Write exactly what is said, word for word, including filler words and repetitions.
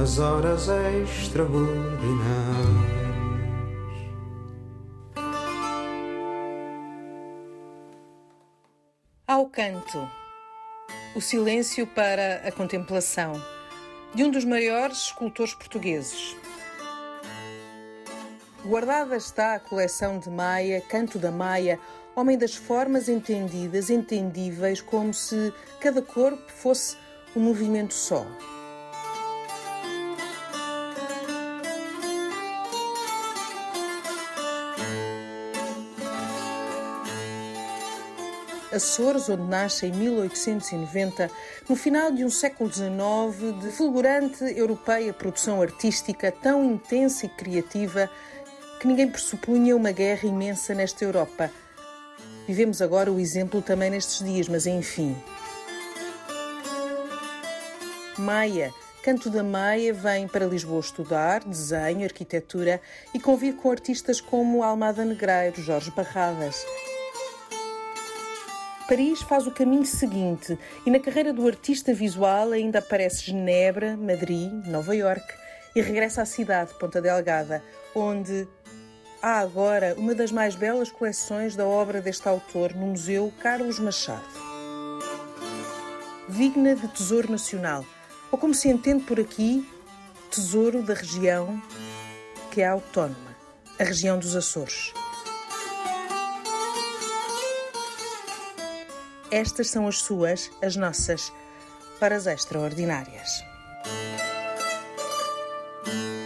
as horas extraordinárias. Ao canto, o silêncio para a contemplação, de um dos maiores escultores portugueses. Guardada está a coleção de Maia, Canto da Maia, homem das formas entendidas, entendíveis, como se cada corpo fosse um movimento só. Açores, onde nasce em mil oitocentos e noventa, no final de um século dezenove, de fulgurante europeia produção artística tão intensa e criativa que ninguém pressupunha uma guerra imensa nesta Europa. Vivemos agora o exemplo também nestes dias, mas enfim. Maia, Canto da Maia, vem para Lisboa estudar desenho, arquitetura e convive com artistas como Almada Negreiro, Jorge Barradas. Paris faz o caminho seguinte e na carreira do artista visual ainda aparece Genebra, Madrid, Nova Iorque e regressa à cidade, Ponta Delgada, onde há agora uma das mais belas coleções da obra deste autor no Museu Carlos Machado. Digna de Tesouro Nacional, ou como se entende por aqui, tesouro da região que é autónoma, a região dos Açores. Estas são as suas, as nossas, horas extraordinárias.